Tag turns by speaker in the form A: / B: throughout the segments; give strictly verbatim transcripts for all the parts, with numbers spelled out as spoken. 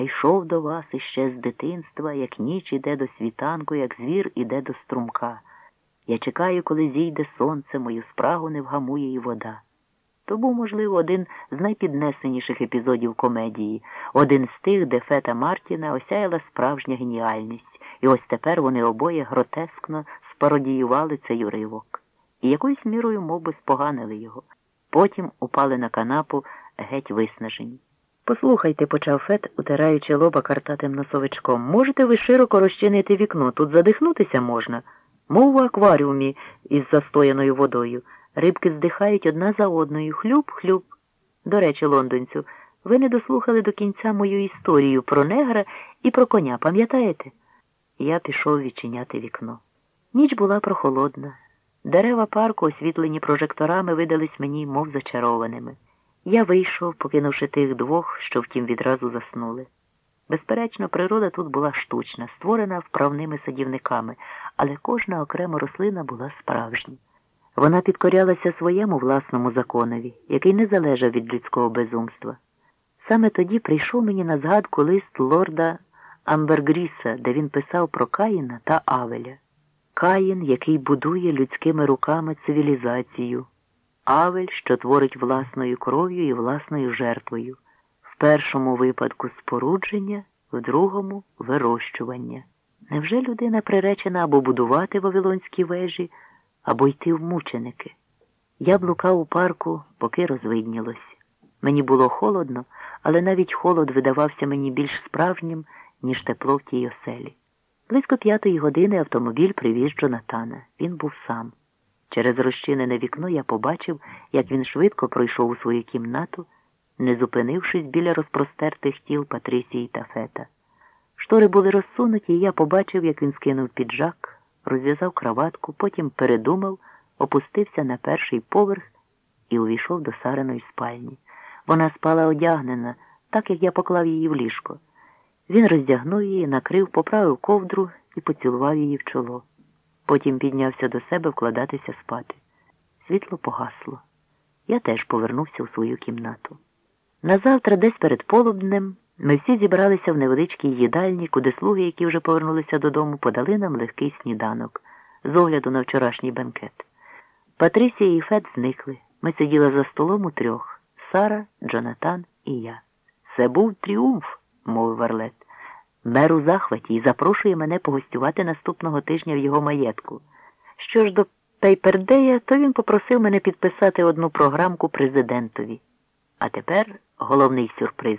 A: Йшов до вас іще з дитинства, як ніч іде до світанку, як звір іде до струмка. Я чекаю, коли зійде сонце, мою спрагу не вгамує і вода. То був, можливо, один з найпіднесеніших епізодів комедії, один з тих, де Фета Мартіна осяяла справжня геніальність, і ось тепер вони обоє гротескно спародіювали цей уривок. І якоюсь мірою мов би споганили його. Потім упали на канапу геть виснажені. «Послухайте», – почав Фет, утираючи лоба картатим носовичком, – «можете ви широко розчинити вікно, тут задихнутися можна, мов у акваріумі із застояною водою. Рибки здихають одна за одною, хлюб-хлюб. До речі, лондонцю, ви не дослухали до кінця мою історію про негра і про коня, пам'ятаєте?» Я пішов відчиняти вікно. Ніч була прохолодна. Дерева парку, освітлені прожекторами, видались мені, мов зачарованими. Я вийшов, покинувши тих двох, що втім відразу заснули. Безперечно, природа тут була штучна, створена вправними садівниками, але кожна окрема рослина була справжня. Вона підкорялася своєму власному законові, який не залежав від людського безумства. Саме тоді прийшов мені на згадку лист лорда Амбергріса, де він писав про Каїна та Авеля. Каїн, який будує людськими руками цивілізацію. Авель, що творить власною кров'ю і власною жертвою. В першому випадку спорудження, в другому – вирощування. Невже людина приречена або будувати вавилонські вежі, або йти в мученики? Я блукав у парку, поки розвиднілось. Мені було холодно, але навіть холод видавався мені більш справжнім, ніж тепло в тій оселі. Близько п'ятої години автомобіль привіз Джонатана. Він був сам. Через розчинене вікно я побачив, як він швидко пройшов у свою кімнату, не зупинившись біля розпростертих тіл Патрисії та Фета. Штори були розсунуті, і я побачив, як він скинув піджак, розв'язав краватку, потім передумав, опустився на перший поверх і увійшов до Сариної спальні. Вона спала одягнена, так, як я поклав її в ліжко. Він роздягнув її, накрив, поправив ковдру і поцілував її в чоло. Потім піднявся до себе вкладатися спати. Світло погасло. Я теж повернувся у свою кімнату. Назавтра, десь перед полуднем, ми всі зібралися в невеличкій їдальні, куди слуги, які вже повернулися додому, подали нам легкий сніданок, з огляду на вчорашній бенкет. Патрисія і Фет зникли. Ми сиділи за столом у трьох – Сара, Джонатан і я. «Це був тріумф», – мовив Варлет. «Мер у захваті і запрошує мене погостювати наступного тижня в його маєтку. Що ж до Пейпердея, то він попросив мене підписати одну програмку президентові. А тепер головний сюрприз.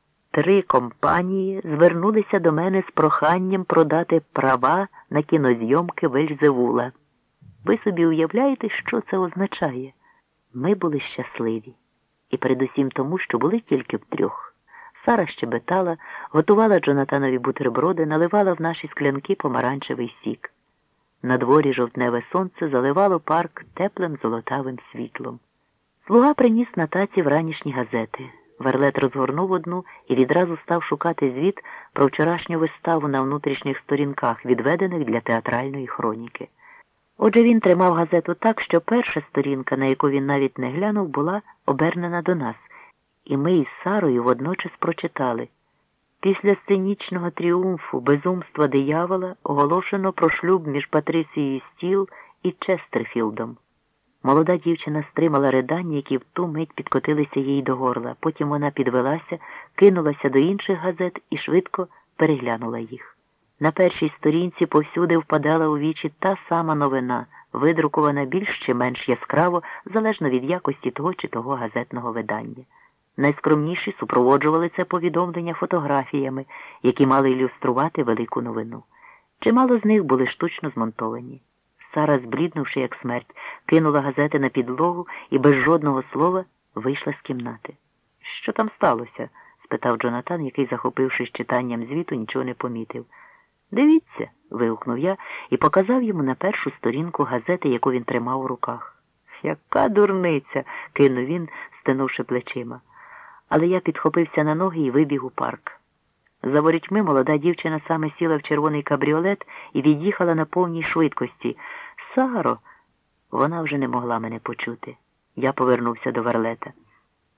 A: Три компанії звернулися до мене з проханням продати права на кінозйомки Вельзевула. Ви собі уявляєте, що це означає? Ми були щасливі. І передусім тому, що були тільки втрьох. Сара щебетала, готувала Джонатанові бутерброди, наливала в наші склянки помаранчевий сік. На дворі жовтневе сонце заливало парк теплим золотавим світлом. Слуга приніс на таці вранішні газети. Варлет розгорнув одну і відразу став шукати звіт про вчорашню виставу на внутрішніх сторінках, відведених для театральної хроніки. Отже, він тримав газету так, що перша сторінка, на яку він навіть не глянув, була обернена до нас. І ми із Сарою водночас прочитали. Після сценічного тріумфу безумства диявола оголошено про шлюб між Патрисією Стіл і Честерфілдом. Молода дівчина стримала ридання, які в ту мить підкотилися їй до горла. Потім вона підвелася, кинулася до інших газет і швидко переглянула їх. На першій сторінці повсюди впадала у вічі та сама новина, видрукована більш чи менш яскраво, залежно від якості того чи того газетного видання. Найскромніші супроводжували це повідомлення фотографіями, які мали ілюструвати велику новину. Чимало з них були штучно змонтовані. Сара, збліднувши як смерть, кинула газети на підлогу і без жодного слова вийшла з кімнати. «Що там сталося?» – спитав Джонатан, який, захопившись читанням звіту, нічого не помітив. «Дивіться!» – вигукнув я і показав йому на першу сторінку газети, яку він тримав у руках. «Яка дурниця!» – кинув він, стенувши плечима. Але я підхопився на ноги і вибіг у парк. За ворітьми молода дівчина саме сіла в червоний кабріолет і від'їхала на повній швидкості. «Саро!» Вона вже не могла мене почути. Я повернувся до Варлета.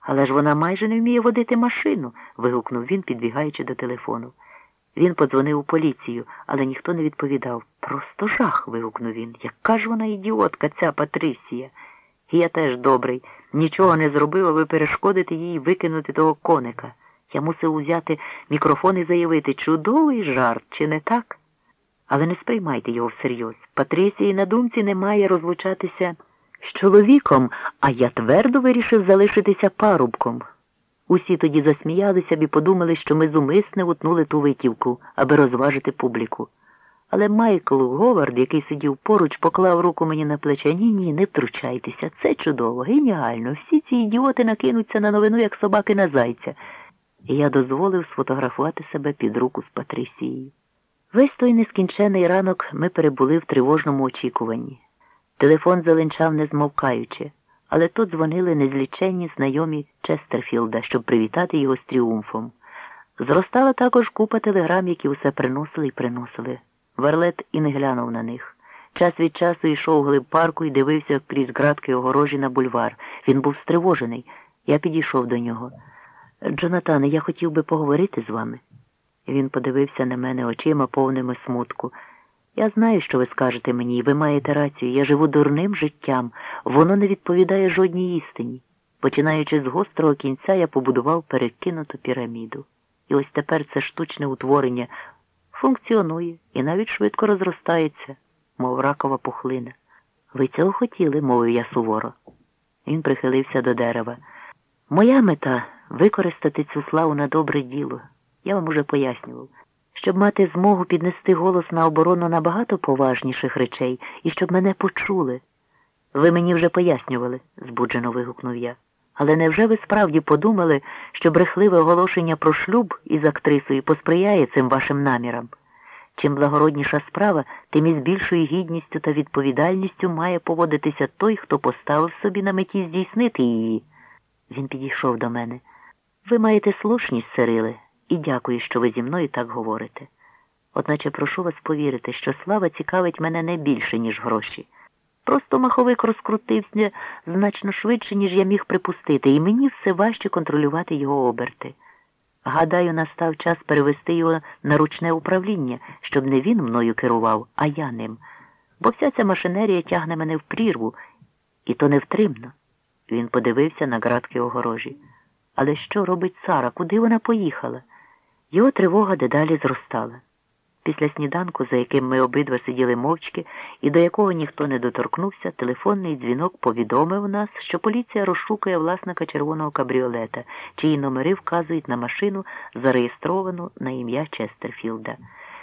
A: Але ж вона майже не вміє водити машину, вигукнув він, підбігаючи до телефону. Він подзвонив у поліцію, але ніхто не відповідав. Просто жах, вигукнув він. Яка ж вона ідіотка, ця Патрисія. І я теж добрий. Нічого не зробив, аби перешкодити їй викинути того коника. Я мусив узяти мікрофон і заявити, чудовий жарт, чи не так? Але не сприймайте його всерйоз. Патрисії на думці не має розлучатися з чоловіком, а я твердо вирішив залишитися парубком. Усі тоді засміялися б і подумали, що ми зумисне утнули ту витівку, аби розважити публіку. Але Майкл Говард, який сидів поруч, поклав руку мені на плече. Ні-ні, не втручайтеся, це чудово, геніально. Всі ці ідіоти накинуться на новину, як собаки на зайця. І я дозволив сфотографувати себе під руку з Патрисією. Весь той нескінчений ранок ми перебули в тривожному очікуванні. Телефон заленчав не змовкаючи, але тут дзвонили незліченні знайомі Честерфілда, щоб привітати його з тріумфом. Зростала також купа телеграм, які усе приносили і приносили. Варлет і не глянув на них. Час від часу йшов вглиб парку і дивився крізь ґратки огорожі на бульвар. Він був стривожений. Я підійшов до нього. «Джонатане, я хотів би поговорити з вами». Він подивився на мене очима, повними смутку. «Я знаю, що ви скажете мені, і ви маєте рацію. Я живу дурним життям. Воно не відповідає жодній істині. Починаючи з гострого кінця, я побудував перекинуту піраміду. І ось тепер це штучне утворення функціонує і навіть швидко розростається, мов ракова пухлина. Ви цього хотіли, мовив я суворо». Він прихилився до дерева. «Моя мета – використати цю славу на добре діло. Я вам уже пояснював. Щоб мати змогу піднести голос на оборону набагато поважніших речей і щоб мене почули». «Ви мені вже пояснювали», – збуджено вигукнув я. «Але невже ви справді подумали, що брехливе оголошення про шлюб із актрисою посприяє цим вашим намірам? Чим благородніша справа, тим із більшою гідністю та відповідальністю має поводитися той, хто поставив собі на меті здійснити її». Він підійшов до мене. «Ви маєте слушність, Сириле, і дякую, що ви зі мною так говорите. Одначе прошу вас повірити, що слава цікавить мене не більше, ніж гроші. Просто маховик розкрутився значно швидше, ніж я міг припустити, і мені все важче контролювати його оберти. Гадаю, настав час перевести його на ручне управління, щоб не він мною керував, а я ним. Бо вся ця машинерія тягне мене в прірву, і то невтримно». Він подивився на ґратки огорожі. «Але що робить Сара? Куди вона поїхала?» Його тривога дедалі зростала. Після сніданку, за яким ми обидва сиділи мовчки, і до якого ніхто не доторкнувся, телефонний дзвінок повідомив нас, що поліція розшукує власника червоного кабріолета, чиї номери вказують на машину, зареєстровану на ім'я Честерфілда.